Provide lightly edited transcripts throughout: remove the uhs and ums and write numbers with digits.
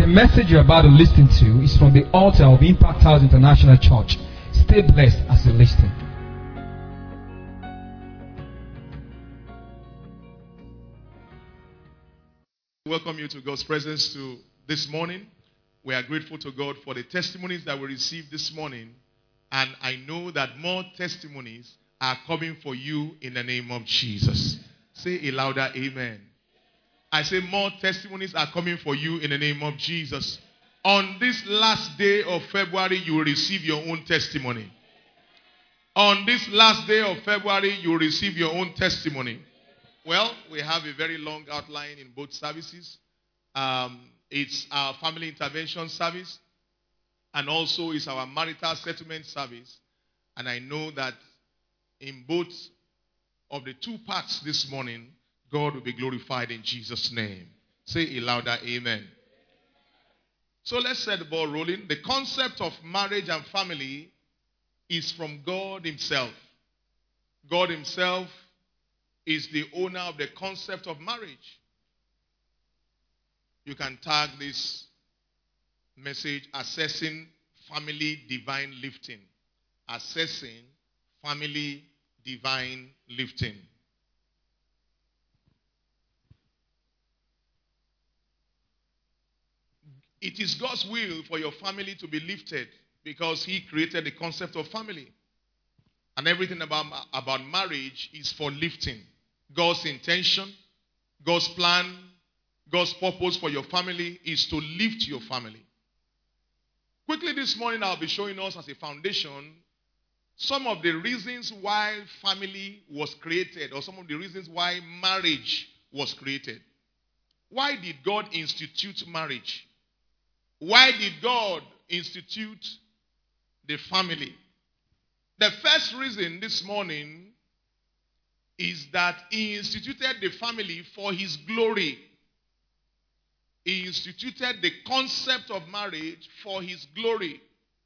The message you're about to listen to is from the altar of Impact House International Church. Stay blessed as you listen. Welcome you to God's presence to this morning. We are grateful to God for the testimonies that we received this morning. And I know that more testimonies are coming for you in the name of Jesus. Say a louder amen. I say more testimonies are coming for you in the name of Jesus. On this last day of February, you will receive your own testimony. On this last day of February, you will receive your own testimony. Well, we have a very long outline in both services. It's our family intervention service, and also it's our marital settlement service. And I know that in both of the two parts this morning, God will be glorified in Jesus' name. Say a louder amen. So let's set the ball rolling. The concept of marriage and family is from God himself. God himself is the owner of the concept of marriage. You can tag this message, Assessing Family Divine Lifting. Assessing Family Divine Lifting. It is God's will for your family to be lifted because he created the concept of family. And everything about marriage is for lifting. God's intention, God's plan, God's purpose for your family is to lift your family. Quickly this morning, I'll be showing us as a foundation some of the reasons why family was created, or some of the reasons why marriage was created. Why did God institute marriage? Why did God institute the family? The first reason this morning is that he instituted the family for his glory. He instituted the concept of marriage for his glory.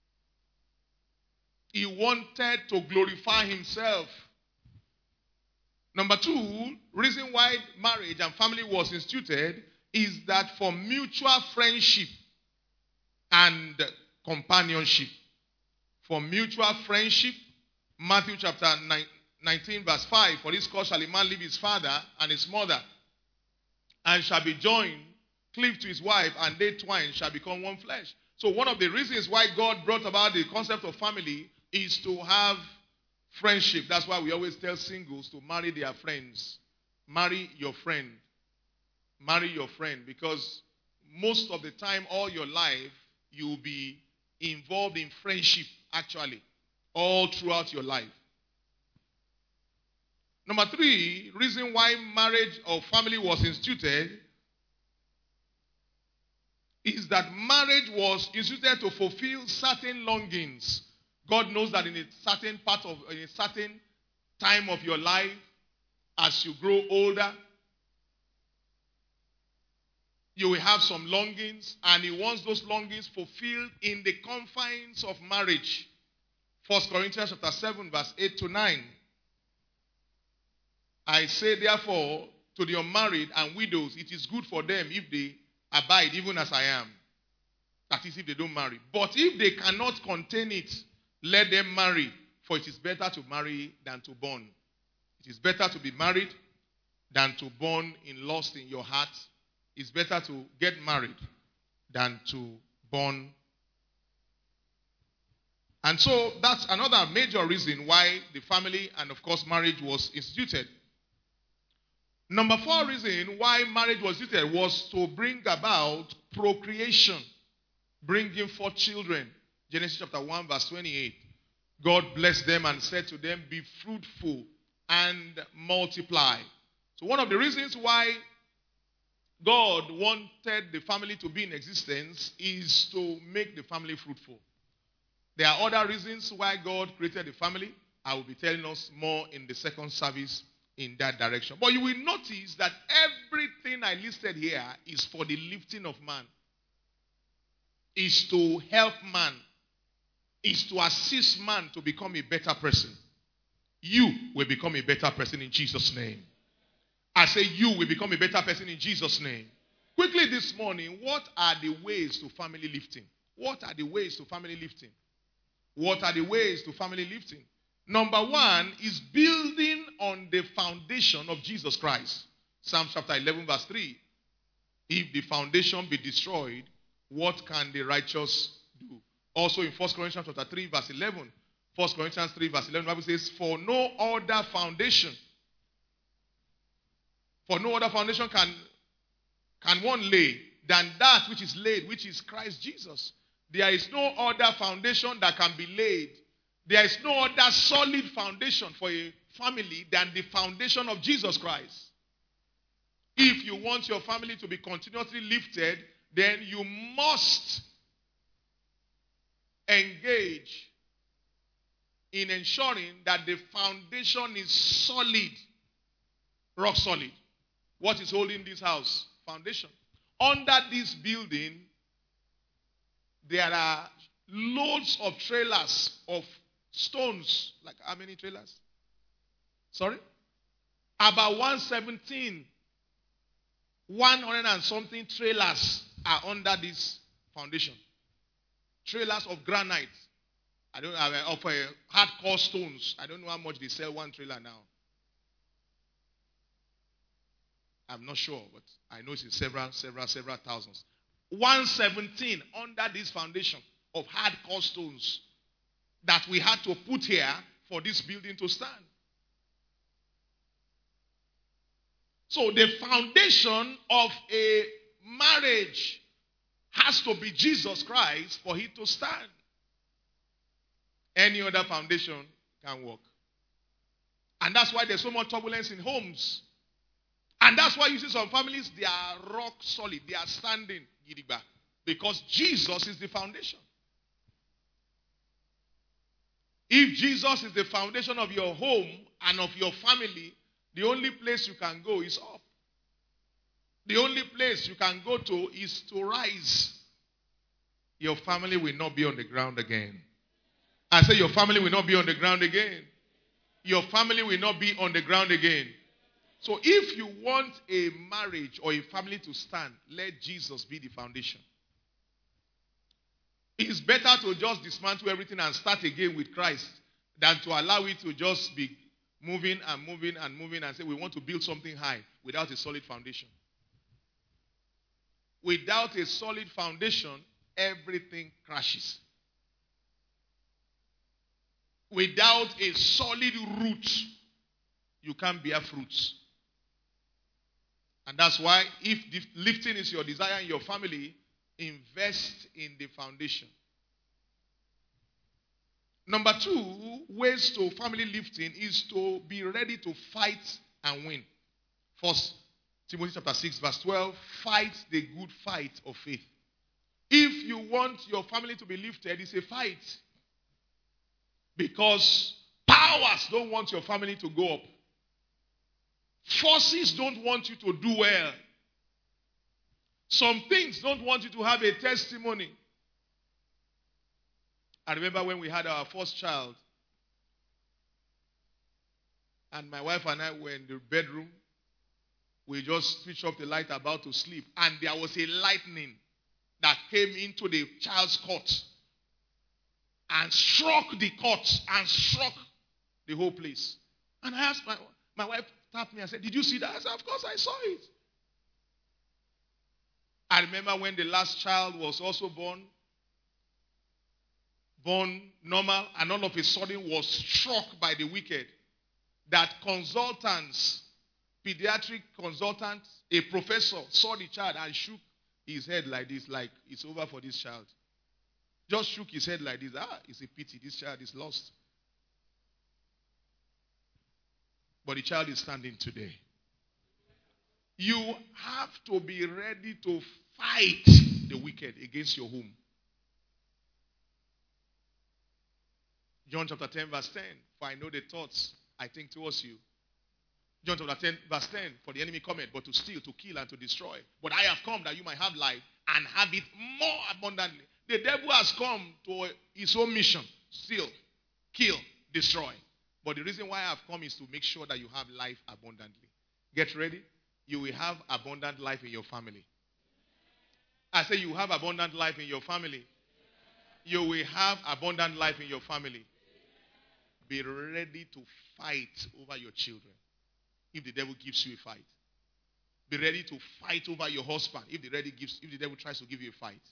He wanted to glorify himself. Number two, reason why marriage and family was instituted is that for mutual friendship and companionship. For mutual friendship, Matthew chapter 19 verse 5, for this cause shall a man leave his father and his mother, and shall be joined, cleaved to his wife, and they twain shall become one flesh. So one of the reasons why God brought about the concept of family is to have friendship. That's why we always tell singles to marry their friends. Marry your friend. Marry your friend, because most of the time, all your life, you'll be involved in friendship, actually, all throughout your life. Number three, reason why marriage or family was instituted is that marriage was instituted to fulfill certain longings. God knows that in a certain time of your life, as you grow older, you will have some longings, and he wants those longings fulfilled in the confines of marriage. 1 Corinthians chapter 7 verse 8 to 9. I say therefore to the unmarried and widows, it is good for them if they abide even as I am. That is, if they don't marry. But if they cannot contain it, let them marry, for it is better to marry than to burn. It is better to be married than to burn in lust in your heart. It's better to get married than to burn. And so that's another major reason why the family and of course marriage was instituted. Number four reason why marriage was instituted was to bring about procreation, bringing forth children. Genesis chapter 1 verse 28. God blessed them and said to them, be fruitful and multiply. So one of the reasons why God wanted the family to be in existence is to make the family fruitful. There are other reasons why God created the family. I will be telling us more in the second service in that direction. But you will notice that everything I listed here is for the lifting of man. Is to help man. Is to assist man to become a better person. You will become a better person in Jesus' name. I say you will become a better person in Jesus' name. Quickly this morning, what are the ways to family lifting? What are the ways to family lifting? What are the ways to family lifting? Number one is building on the foundation of Jesus Christ. Psalm chapter 11 verse 3. If the foundation be destroyed, what can the righteous do? Also in 1 Corinthians chapter 3 verse 11. 1 Corinthians 3 verse 11, the Bible says, for no other foundation can one lay than that which is laid, which is Christ Jesus. There is no other foundation that can be laid. There is no other solid foundation for a family than the foundation of Jesus Christ. If you want your family to be continuously lifted, then you must engage in ensuring that the foundation is solid, rock solid. What is holding this house? Foundation. Under this building, there are loads of trailers of stones. Like how many trailers? Sorry? About 117. 100 and something trailers are under this foundation. Trailers of granite. I don't know, of hardcore stones. I don't know how much they sell one trailer now. I'm not sure, but I know it's in several thousands. 117 under this foundation of hardcore stones that we had to put here for this building to stand. So the foundation of a marriage has to be Jesus Christ for it to stand. Any other foundation can work. And that's why there's so much turbulence in homes. And that's why you see some families, they are rock solid. They are standing. Because Jesus is the foundation. If Jesus is the foundation of your home and of your family, the only place you can go is up. The only place you can go to is to rise. Your family will not be on the ground again. I say your family will not be on the ground again. Your family will not be on the ground again. So if you want a marriage or a family to stand, let Jesus be the foundation. It's better to just dismantle everything and start again with Christ than to allow it to just be moving and moving and moving and say we want to build something high without a solid foundation. Without a solid foundation, everything crashes. Without a solid root, you can't bear fruits. And that's why if lifting is your desire in your family, invest in the foundation. Number 2, ways to family lifting is to be ready to fight and win. 1 Timothy chapter 6 verse 12, fight the good fight of faith. If you want your family to be lifted, it's a fight. Because powers don't want your family to go up. Forces don't want you to do well. Some things don't want you to have a testimony. I remember when we had our first child, and my wife and I were in the bedroom. We just switched off the light about to sleep, and there was a lightning that came into the child's cot and struck the cot and struck the whole place. And I asked my wife, tapped me and said, "Did you see that?" I said, "Of course I saw it." I remember when the last child was also born normal, and all of a sudden was struck by the wicked. That consultants, pediatric consultants, a professor saw the child and shook his head like this, like it's over for this child. Just shook his head like this. It's a pity. This child is lost. But the child is standing today. You have to be ready to fight the wicked against your home. John chapter 10 verse 10. For I know the thoughts I think towards you. John chapter 10 verse 10. For the enemy cometh but to steal, to kill, and to destroy. But I have come that you might have life and have it more abundantly. The devil has come to his own mission. Steal, kill, destroy. But the reason why I have come is to make sure that you have life abundantly. Get ready. You will have abundant life in your family. I say you have abundant life in your family. You will have abundant life in your family. Be ready to fight over your children if the devil gives you a fight. Be ready to fight over your husband if the devil tries to give you a fight.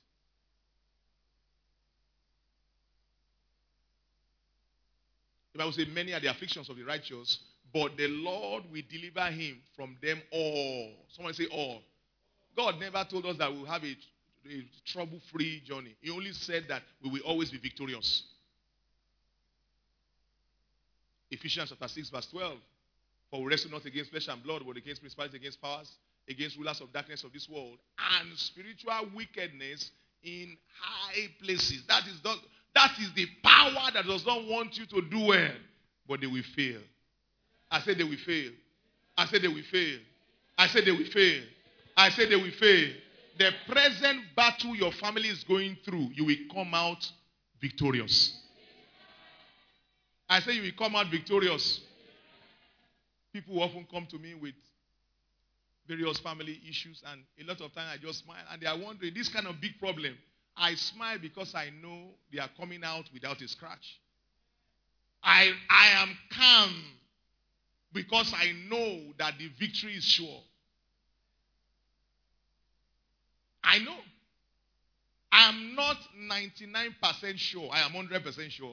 The Bible says many are the afflictions of the righteous, but the Lord will deliver him from them all. Someone say all. God never told us that we'll have a trouble-free journey. He only said that we will always be victorious. Ephesians chapter 6 verse 12. For we wrestle not against flesh and blood, but against principalities, against powers, against rulers of darkness of this world, and spiritual wickedness in high places. That is the power that does not want you to do well, but they will fail. I said they will fail. I said they will fail. I said they will fail. I said they will fail. The present battle your family is going through, you will come out victorious. I say you will come out victorious. People often come to me with various family issues, and a lot of times I just smile, and they are wondering, this kind of big problem. I smile because I know they are coming out without a scratch. I am calm because I know that the victory is sure. I know. I am not 99% sure. I am 100% sure.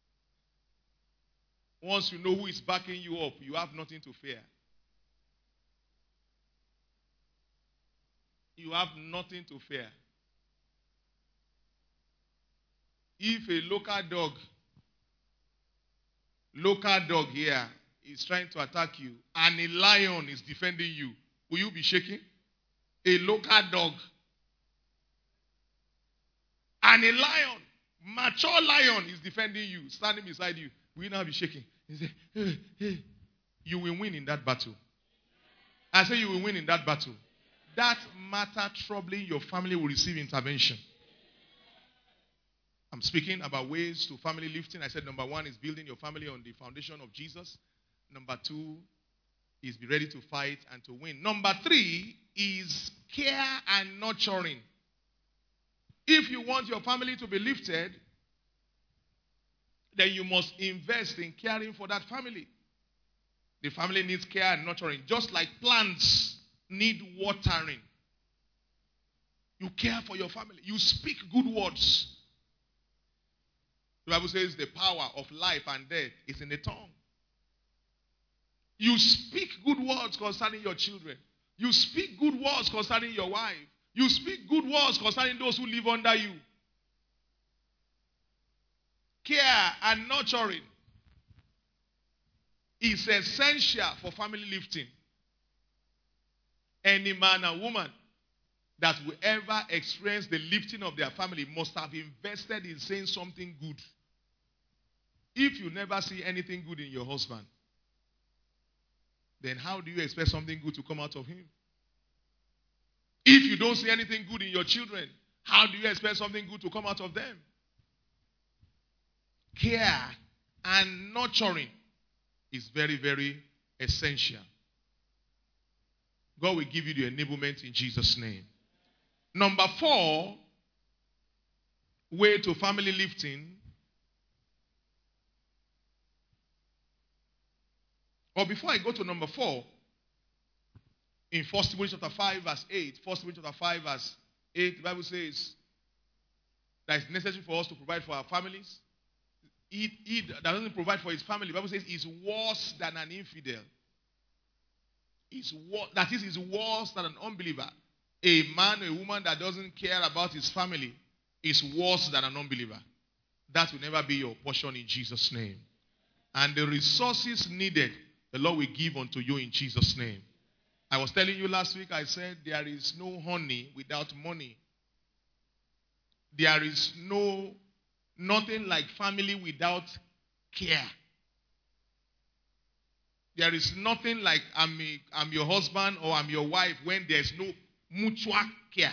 Once you know who is backing you up, you have nothing to fear. You have nothing to fear. If a local dog here is trying to attack you, and a lion is defending you, will you be shaking? A local dog. And a lion, mature lion, is defending you, standing beside you. Will you not be shaking? You say, hey, hey. You will win in that battle. I say you will win in that battle. That matter troubling your family will receive intervention. I'm speaking about ways to family lifting. I said number 1 is building your family on the foundation of Jesus. Number 2 is be ready to fight and to win. Number 3 is care and nurturing. If you want your family to be lifted, then you must invest in caring for that family. The family needs care and nurturing. Just like plants need watering. You care for your family. You speak good words. The Bible says the power of life and death is in the tongue. You speak good words concerning your children. You speak good words concerning your wife. You speak good words concerning those who live under you. Care and nurturing is essential for family lifting. Any man and woman that will ever experience the lifting of their family must have invested in saying something good. If you never see anything good in your husband, then how do you expect something good to come out of him? If you don't see anything good in your children, how do you expect something good to come out of them? Care and nurturing is very, very essential. God will give you the enablement in Jesus' name. Number 4, way to family lifting. Or before I go to number 4, in 1 Timothy chapter 5 verse 8, 1 Timothy chapter 5 verse 8, the Bible says that it's necessary for us to provide for our families. He that doesn't provide for his family, the Bible says, is worse than an infidel. That is worse than an unbeliever. A man or a woman that doesn't care about his family is worse than an unbeliever. That will never be your portion in Jesus' name. And the resources needed, the Lord will give unto you in Jesus' name. I was telling you last week, I said there is no honey without money. There is nothing like family without care. There is nothing like I'm your husband or I'm your wife when there's no mutual care.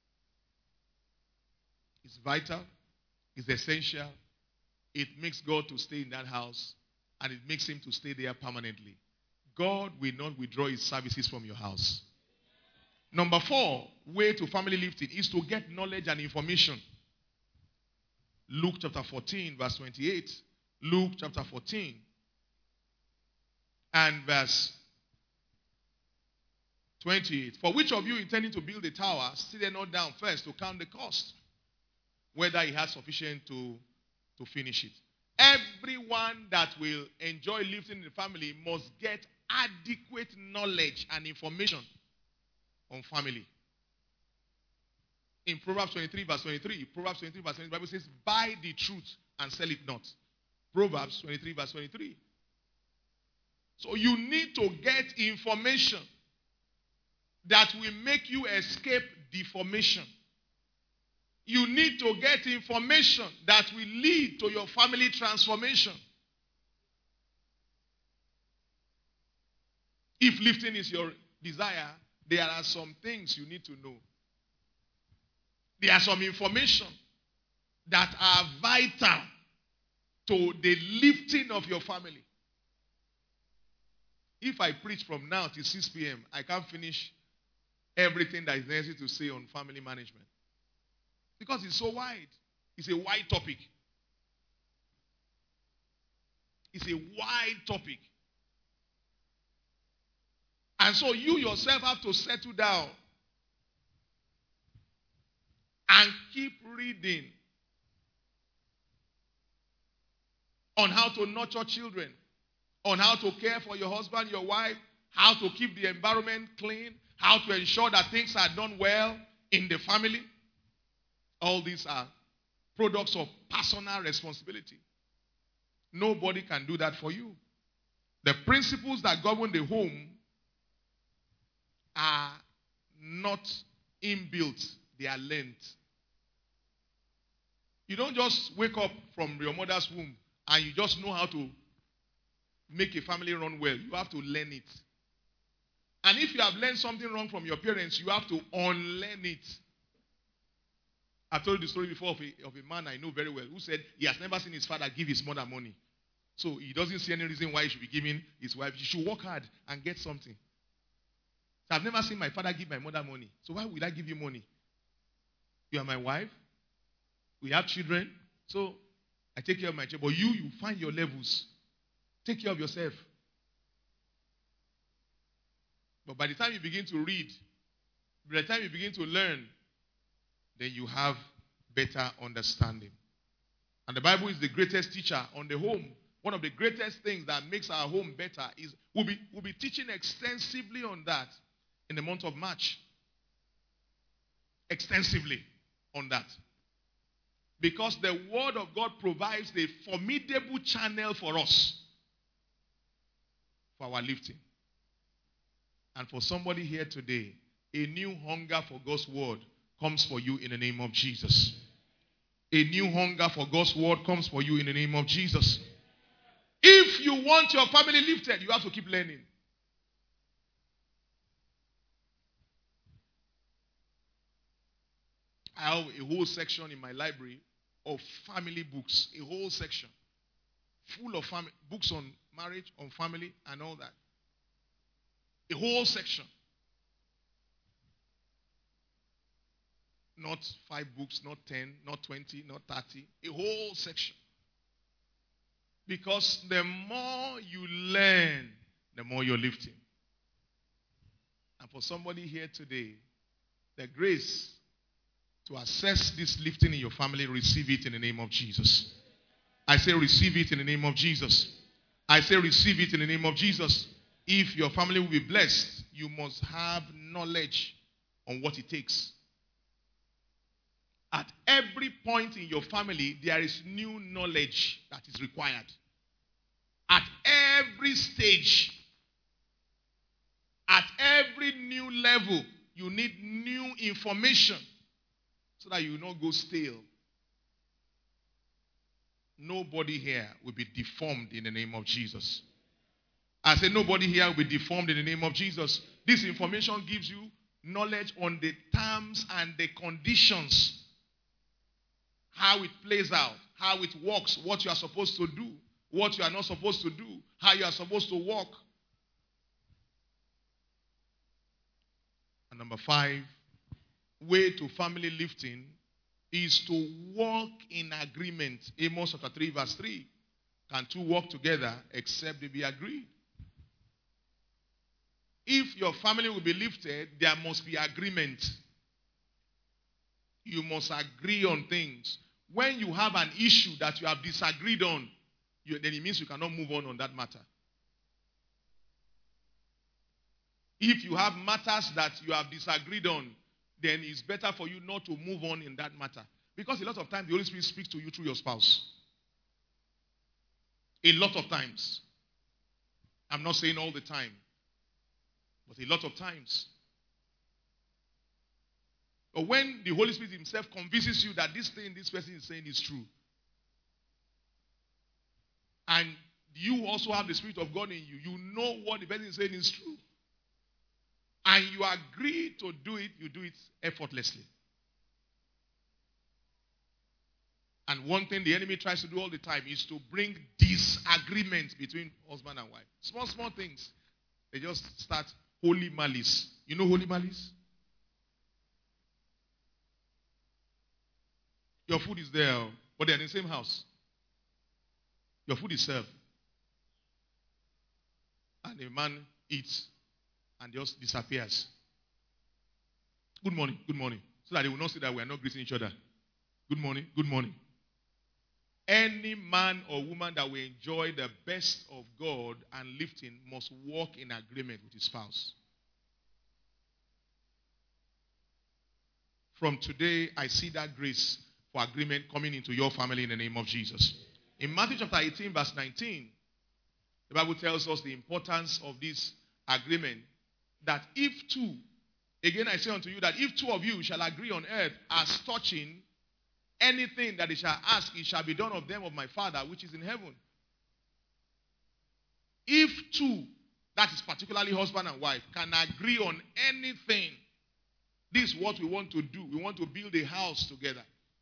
It's vital. It's essential. It makes God to stay in that house, and it makes him to stay there permanently. God will not withdraw his services from your house. Number 4 way to family lifting is to get knowledge and information. Luke chapter 14, verse 28. Luke chapter 14 and verse 28. For which of you intending to build a tower, sit there not down first to count the cost, whether he has sufficient to finish it. Everyone that will enjoy lifting in the family must get adequate knowledge and information on family. In Proverbs 23, verse 23, the Bible says, buy the truth and sell it not. Proverbs 23, verse 23. So you need to get information that will make you escape deformation. You need to get information that will lead to your family transformation. If lifting is your desire, there are some things you need to know. There are some information that are vital to the lifting of your family. If I preach from now till 6 p.m., I can't finish everything that is necessary to say on family management. Because it's so wide. It's a wide topic. It's a wide topic. And so you yourself have to settle down and keep reading on how to nurture children, on how to care for your husband, your wife, how to keep the environment clean, how to ensure that things are done well in the family. All these are products of personal responsibility. Nobody can do that for you. The principles that govern the home are not inbuilt, they are learned. You don't just wake up from your mother's womb and you just know how to make a family run well. You have to learn it. And if you have learned something wrong from your parents, you have to unlearn it. I've told you the story before of a man I know very well who said he has never seen his father give his mother money. So he doesn't see any reason why he should be giving his wife. He should work hard and get something. So I've never seen my father give my mother money. So why would I give you money? You are my wife. We have children. So I take care of my children. But you find your levels. Take care of yourself. But by the time you begin to read, by the time you begin to learn, then you have better understanding. And the Bible is the greatest teacher on the home. One of the greatest things that makes our home better is we'll be teaching extensively on that in the month of March. Extensively on that. Because the Word of God provides a formidable channel for us for our lifting. And for somebody here today, a new hunger for God's Word comes for you in the name of Jesus. A new hunger for God's Word comes for you in the name of Jesus. If you want your family lifted, you have to keep learning. I have a whole section in my library of family books. A whole section. Full of books on marriage, on family, and all that. A whole section. Not 5 books, not 10, not 20, not 30. A whole section. Because the more you learn, the more you're lifting. And for somebody here today, the grace to access this lifting in your family, receive it in the name of Jesus. I say receive it in the name of Jesus. I say receive it in the name of Jesus. If your family will be blessed, you must have knowledge on what it takes. At every point in your family, there is new knowledge that is required. At every stage, at every new level, you need new information so that you will not go stale. Nobody here will be deformed in the name of Jesus. I say nobody here will be deformed in the name of Jesus. This information gives you knowledge on the terms and the conditions. How it plays out, how it works, what you are supposed to do, what you are not supposed to do, how you are supposed to walk. And Number 5, way to family lifting is to walk in agreement. Amos chapter 3 verse 3. Can two walk together except they be agreed? If your family will be lifted, there must be agreement. You must agree on things. When you have an issue that you have disagreed on, then it means you cannot move on that matter. If you have matters that you have disagreed on, then it's better for you not to move on in that matter. Because a lot of times the Holy Spirit speaks to you through your spouse. A lot of times. I'm not saying all the time, but a lot of times. Or when the Holy Spirit himself convinces you that this thing this person is saying is true, and you also have the Spirit of God in you, you know what the person is saying is true, and you agree to do it, you do it effortlessly. And one thing the enemy tries to do all the time is to bring disagreement between husband and wife. Small, small things. They just start holy malice. You know holy malice? Your food is there, but they're in the same house. Your food is served. And a man eats and just disappears. Good morning, good morning. So that they will not say that we are not greeting each other. Good morning, good morning. Any man or woman that will enjoy the best of God and lifting must walk in agreement with his spouse. From today, I see that grace for agreement coming into your family in the name of Jesus. In Matthew chapter 18 verse 19, the Bible tells us the importance of this agreement. That if two, again I say unto you that if two of you shall agree on earth as touching anything that they shall ask, it shall be done of them of my Father which is in heaven. If two, that is particularly husband and wife, can agree on anything, this is what we want to do. We want to build a house together.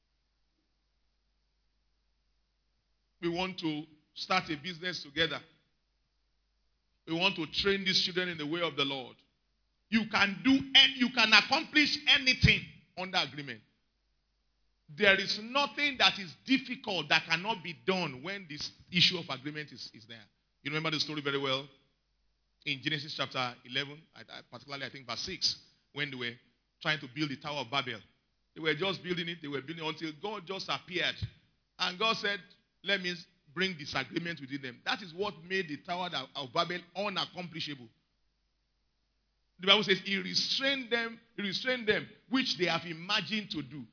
We want to start a business together. We want to train these children in the way of the Lord. You can do and you can accomplish anything under agreement. There is nothing that is difficult that cannot be done when this issue of agreement is there. You remember the story very well in Genesis chapter 11, particularly I think verse 6, when they were trying to build the Tower of Babel. They were just building it, until God just appeared. And God said, let me bring disagreement within them. That is what made the Tower of Babel unaccomplishable. The Bible says he restrained them, which they have imagined to do.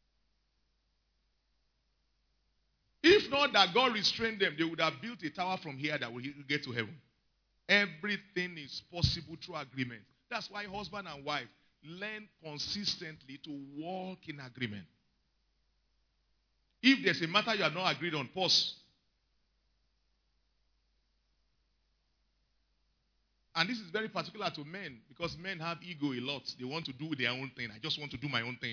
If not that God restrained them, they would have built a tower from here that will get to heaven. Everything is possible through agreement. That's why husband and wife learn consistently to walk in agreement. If there's a matter you have not agreed on, pause. And this is very particular to men because men have ego a lot. They want to do their own thing. I just want to do my own thing.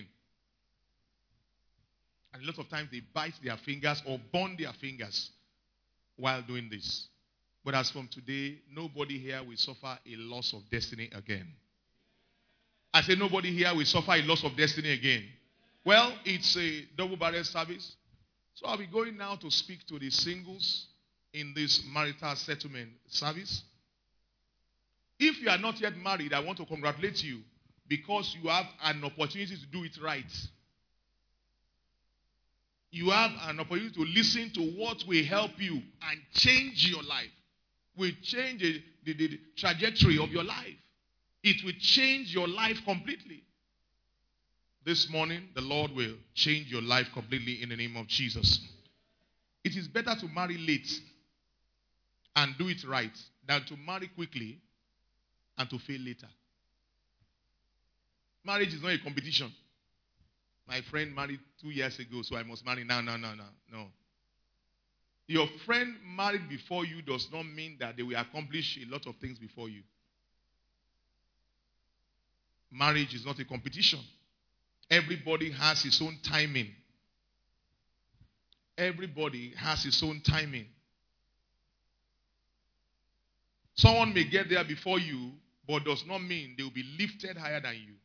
And a lot of times they bite their fingers or burn their fingers while doing this. But as from today, nobody here will suffer a loss of destiny again. I say nobody here will suffer a loss of destiny again. Well, it's a double-barrel service. So I'll be going now to speak to the singles in this marital settlement service. If you are not yet married, I want to congratulate you because you have an opportunity to do it right. You have an opportunity to listen to what will help you and change your life. Will change the trajectory of your life. It will change your life completely. This morning, the Lord will change your life completely in the name of Jesus. It is better to marry late and do it right than to marry quickly and to fail later. Marriage is not a competition. My friend married 2 years ago, so I must marry now. No. Your friend married before you does not mean that they will accomplish a lot of things before you. Marriage is not a competition. Everybody has his own timing. Everybody has his own timing. Someone may get there before you, but does not mean they will be lifted higher than you.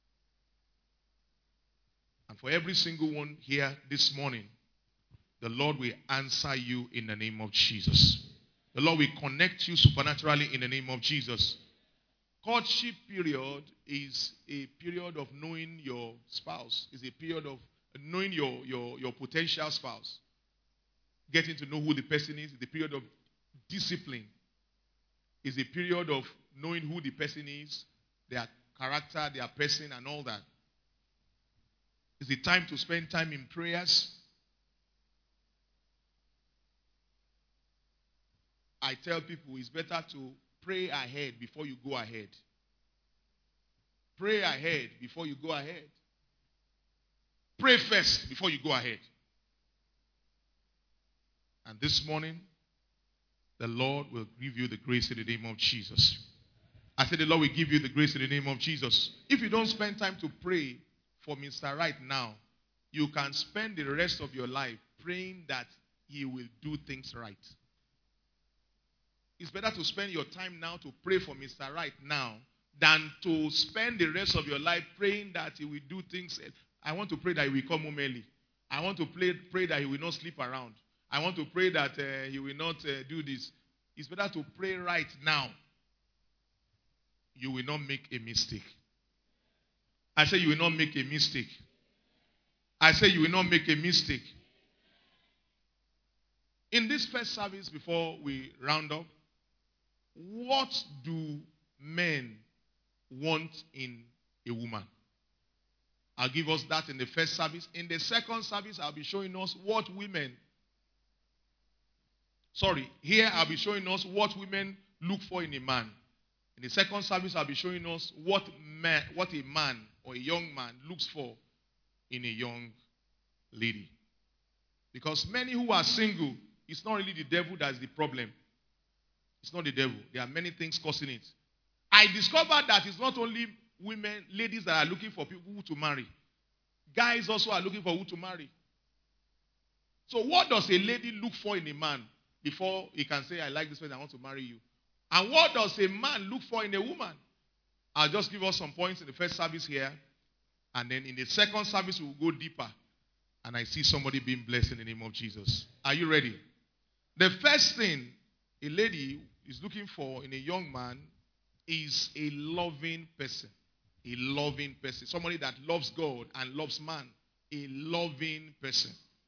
And for every single one here this morning, the Lord will answer you in the name of Jesus. The Lord will connect you supernaturally in the name of Jesus. Courtship period is a period of knowing your spouse. It's a period of knowing your potential spouse. Getting to know who the person is. The period of discipline. Is a period of knowing who the person is, their character, their person, and all that. It's a time to spend time in prayers. I tell people it's better to pray ahead before you go ahead. Pray ahead before you go ahead. Pray first before you go ahead. And this morning, the Lord will give you the grace in the name of Jesus. I said the Lord will give you the grace in the name of Jesus. If you don't spend time to pray for Mr. Right now, you can spend the rest of your life praying that he will do things right. It's better to spend your time now to pray for Mr. Right now than to spend the rest of your life praying that he will do things. I want to pray that he will come home early. I want to pray that he will not sleep around. I want to pray that he will not do this. It's better to pray right now. You will not make a mistake. I say you will not make a mistake. I say you will not make a mistake. In this first service, before we round up, what do men want in a woman? I'll give us that in the first service. In the second service, I'll be showing us what women... here I'll be showing us what women look for in a man. In the second service, I'll be showing us what a man or a young man looks for in a young lady. Because many who are single, it's not really the devil that's the problem. It's not the devil. There are many things causing it. I discovered that it's not only women, ladies that are looking for people who to marry. Guys also are looking for who to marry. So what does a lady look for in a man before he can say, I like this person, I want to marry you? And what does a man look for in a woman? I'll just give us some points in the first service here. And then in the second service, we'll go deeper. And I see somebody being blessed in the name of Jesus. Are you ready? The first thing a lady is looking for in a young man is a loving person. A loving person. Somebody that loves God and loves man. A loving person.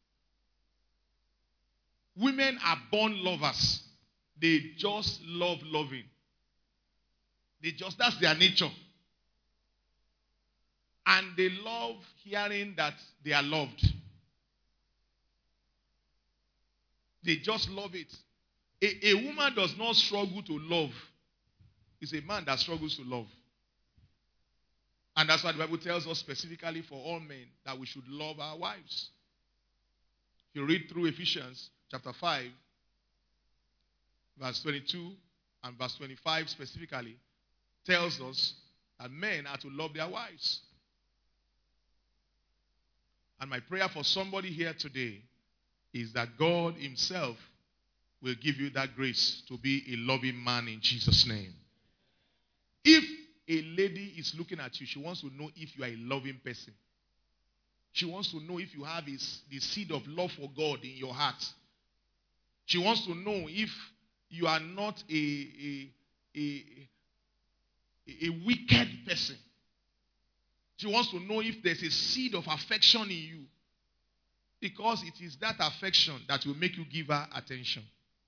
Women are born lovers. They just love loving. That's their nature. And they love hearing that they are loved. They just love it. A woman does not struggle to love. It's a man that struggles to love. And that's why the Bible tells us specifically for all men that we should love our wives. If you read through Ephesians chapter 5, verse 22 and verse 25 specifically, tells us that men are to love their wives. And my prayer for somebody here today is that God himself will give you that grace to be a loving man in Jesus' name. If a lady is looking at you, she wants to know if you are a loving person. She wants to know if you have the seed of love for God in your heart. She wants to know if you are not a wicked person. She wants to know if there's a seed of affection in you. Because it is that affection that will make you give her attention.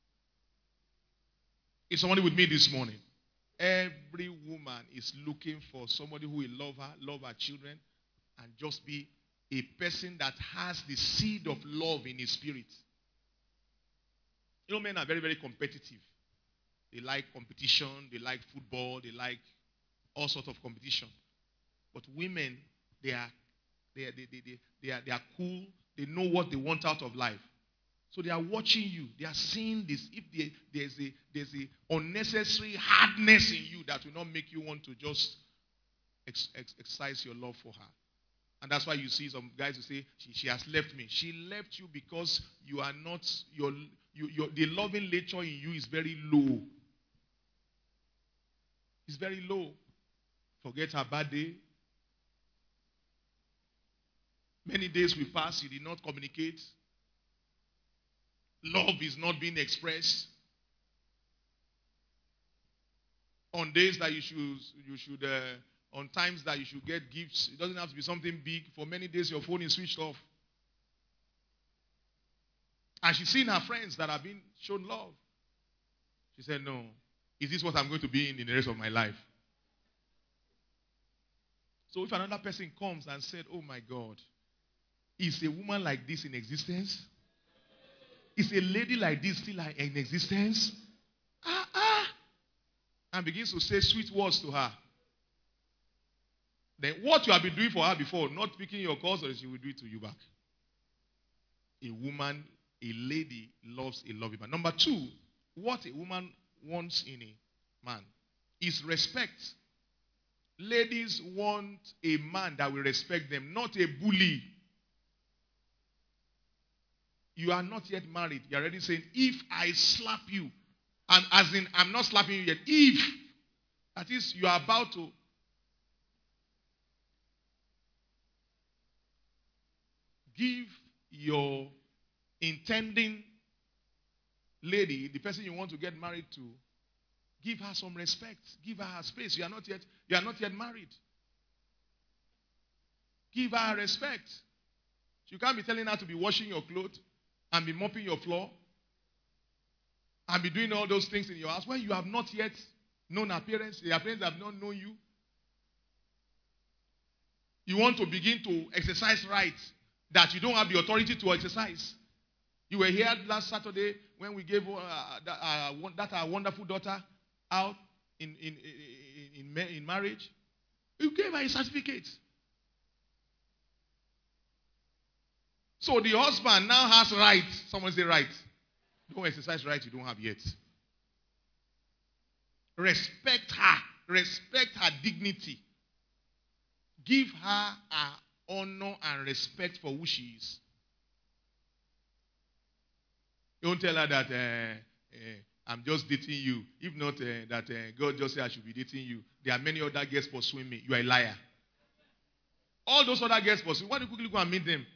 Is somebody with me this morning? Every woman is looking for somebody who will love her, love her children, and just be a person that has the seed of love in his spirit. You know, men are very, very competitive. They like competition, they like football, they like all sorts of competition. But women, they are cool. They know what they want out of life. So they are watching you. They are seeing this. If there's a unnecessary hardness in you that will not make you want to just exercise your love for her. And that's why you see some guys who say, she has left me. She left you because you are not, the loving nature in you is very low. is very low. Forget her bad day. Many days will pass, you did not communicate. Love is not being expressed. On days that you should on times that you should get gifts, it doesn't have to be something big. For many days, your phone is switched off. And she's seen her friends that have been shown love. She said, no, is this what I'm going to be in the rest of my life? So if another person comes and said, oh my God, is a woman like this in existence? Is a lady like this still in existence? And begins to say sweet words to her. Then what you have been doing for her before, not picking your calls, or she will do it to you back. A woman, a lady loves a loving man. Number two, what a woman wants in a man is respect. Ladies want a man that will respect them, not a bully. You are not yet married. You are already saying, if I slap you, and as in, I'm not slapping you yet. If, that is, you are about to. Give your intending lady, the person you want to get married to, give her some respect. Give her her space. You are not yet married. Give her respect. You can't be telling her to be washing your clothes and be mopping your floor and be doing all those things in your house when you have not yet known her parents. Her parents have not known you. You want to begin to exercise rights that you don't have the authority to exercise. You were here last Saturday when we gave our wonderful daughter out in marriage. You gave her a certificate. So the husband now has rights. Someone say right. Don't exercise rights you don't have yet. Respect her. Respect her dignity. Give her her honor and respect for who she is. Don't tell her that I'm just dating you. If not, that God just said I should be dating you. There are many other girls pursuing me. You are a liar. All those other girls pursuing, why do you quickly go and meet them?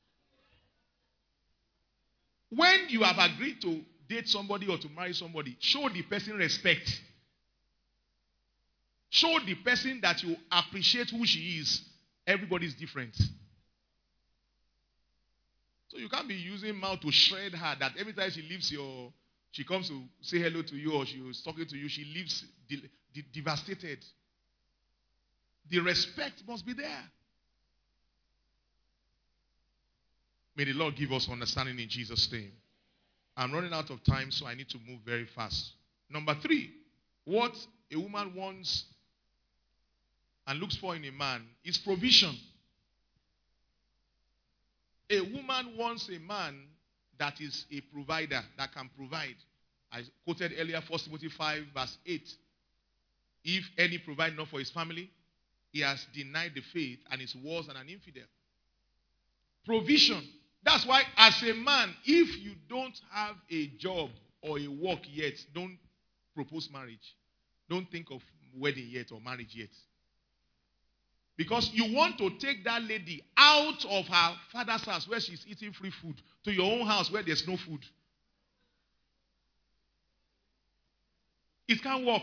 When you have agreed to date somebody or to marry somebody, show the person respect. Show the person that you appreciate who she is. Everybody is different. So you can't be using mouth to shred her that every time she comes to say hello to you or she was talking to you, she leaves devastated. The respect must be there. May the Lord give us understanding in Jesus' name. I'm running out of time, so I need to move very fast. Number 3, what a woman wants and looks for in a man is provision. A woman wants a man that is a provider, that can provide. I quoted earlier 1 Timothy 5 verse 8. If any provide not for his family, he has denied the faith and is worse than an infidel. Provision. That's why as a man, if you don't have a job or a work yet, don't propose marriage. Don't think of wedding yet or marriage yet. Because you want to take that lady out of her father's house where she's eating free food to your own house where there's no food. It can't work.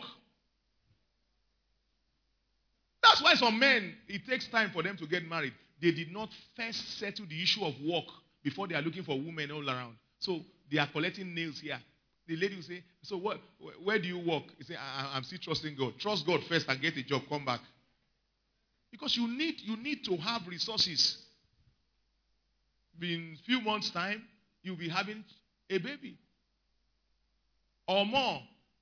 That's why some men, it takes time for them to get married. They did not first settle the issue of work before they are looking for women all around. So they are collecting nails here. The lady will say, so where do you work? He say, I'm still trusting God. Trust God first and get a job, come back. Because you need to have resources. In a few months' time, you'll be having a baby. Or more.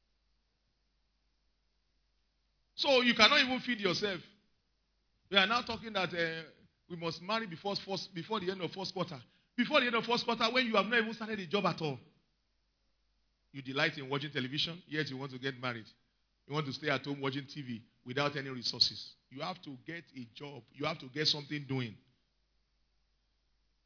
So you cannot even feed yourself. We are now talking that we must marry before the end of first quarter. Before the end of first quarter, when you have not even started a job at all. You delight in watching television, yet you want to get married. You want to stay at home watching TV without any resources. You have to get a job. You have to get something doing.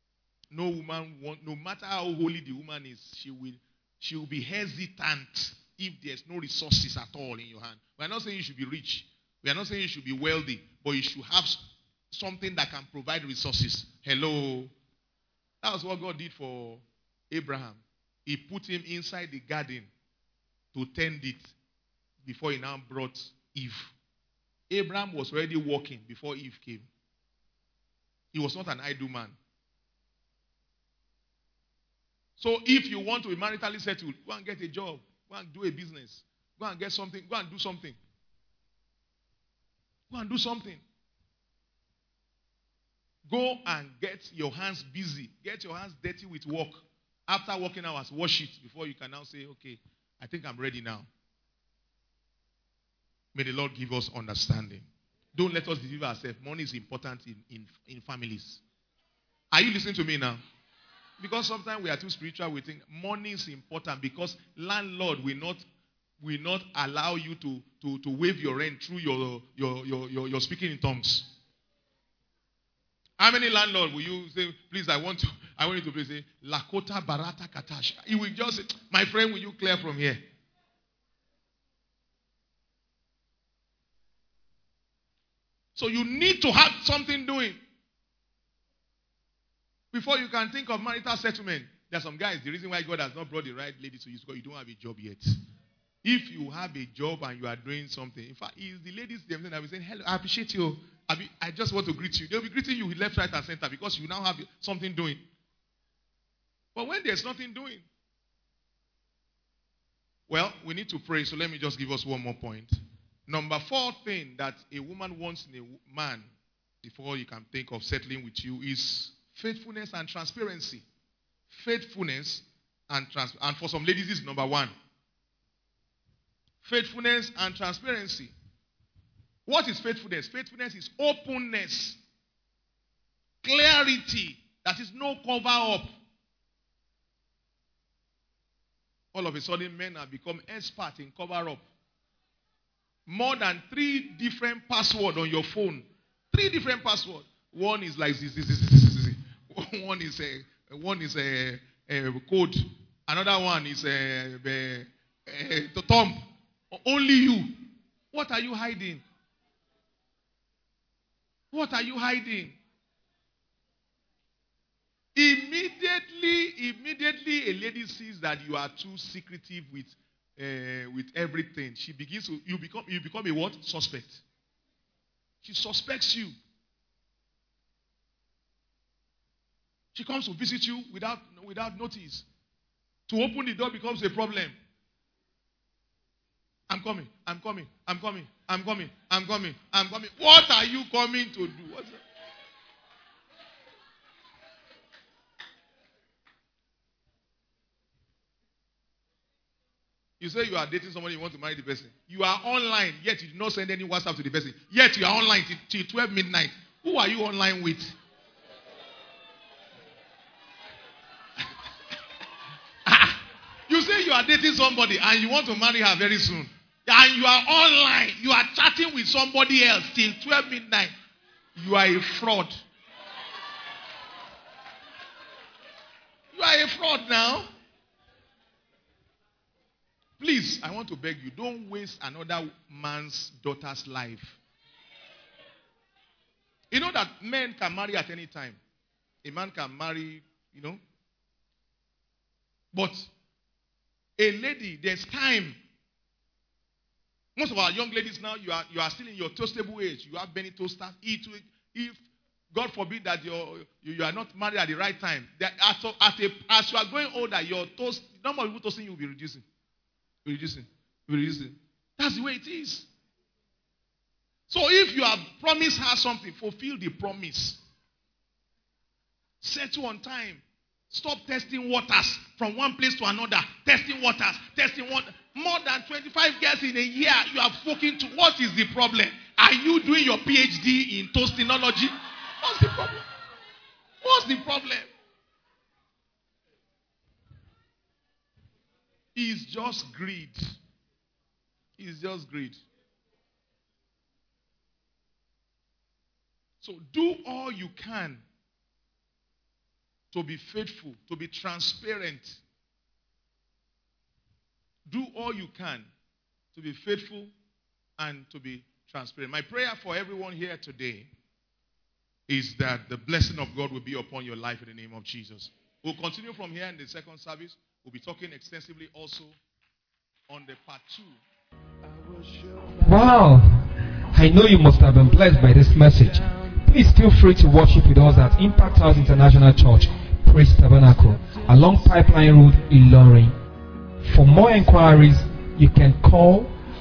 No woman no matter how holy the woman is, she will be hesitant if there's no resources at all in your hand. We are not saying you should be rich. We are not saying you should be wealthy. But you should have something that can provide resources. Hello. That was what God did for Abraham. He put him inside the garden to tend it before he now brought Eve. Abraham was already walking before Eve came. He was not an idle man. So if you want to be maritally settled, go and get a job. Go and do a business. Go and get something. Go and do something. Go and do something. Go and get your hands busy. Get your hands dirty with work. After working hours, wash it before you can now say, okay, I think I'm ready now. May the Lord give us understanding. Don't let us deceive ourselves. Money is important in families. Are you listening to me now? Because sometimes we are too spiritual. We think money is important because landlord will not allow you to waive your rent through your speaking in tongues. How many landlord will you say, please, I want you to please say, Lakota Barata Katash. He will just say, my friend, will you clear from here? So you need to have something doing before you can think of marital settlement. There are some guys, the reason why God has not brought the right lady to you is because you don't have a job yet. If you have a job and you are doing something, in fact, it's the ladies themselves that will say, hello, I appreciate you. I just want to greet you. They'll be greeting you left, right, and center because you now have something doing. But when there's nothing doing, well, we need to pray. So let me just give us one more point. Number 4 thing that a woman wants in a man before you can think of settling with you is faithfulness and transparency. Faithfulness and for some ladies, this is number 1. Faithfulness and transparency. What is faithfulness? Faithfulness is openness, clarity, that is no cover up. All of a sudden, men have become experts in cover up. More than 3 different passwords on your phone. 3 different passwords. One is like this. One is a code. Another one is a thumb. Only you. What are you hiding? What are you hiding? Immediately a lady sees that you are too secretive with everything. She begins to you become a what? Suspect. She suspects you. She comes to visit you without notice. To open the door becomes a problem. I'm coming. What are you coming to do? What's that? You say you are dating somebody, you want to marry the person. You are online, yet you did not send any WhatsApp to the person. Yet you are online till 12 midnight. Who are you online with? You say you are dating somebody and you want to marry her very soon. And you are online. You are chatting with somebody else till 12 midnight. You are a fraud. You are a fraud now. Please, I want to beg you, don't waste another man's daughter's life. You know that men can marry at any time. A man can marry, But a lady, there's time. Most of our young ladies now, you are still in your toastable age. You have many toasters. If God forbid that you are not married at the right time, as you are growing older, your toast, number of people toasting you will be reducing. Reducing. That's the way it is. So if you have promised her something, fulfill the promise. Settle on time. Stop testing waters from one place to another. Testing waters. More than 25 girls in a year you have spoken to. What is the problem? Are you doing your PhD in toastinology? What's the problem? It's just greed. So do all you can to be faithful, to be transparent. do all you can to be faithful and to be transparent. My prayer for everyone here today is that the blessing of God will be upon your life in the name of Jesus. We'll continue from here in the second service. We'll be talking extensively also on the part 2. Wow! I know you must have been blessed by this message. Please feel free to worship with us at Impact House International Church, Praise Tabernacle, along Pipeline Road, Ilorin. For more inquiries, you can call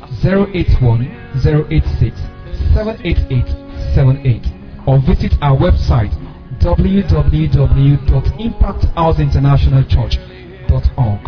081-086-78878 or visit our website www.impacthouseinternationalchurch.org.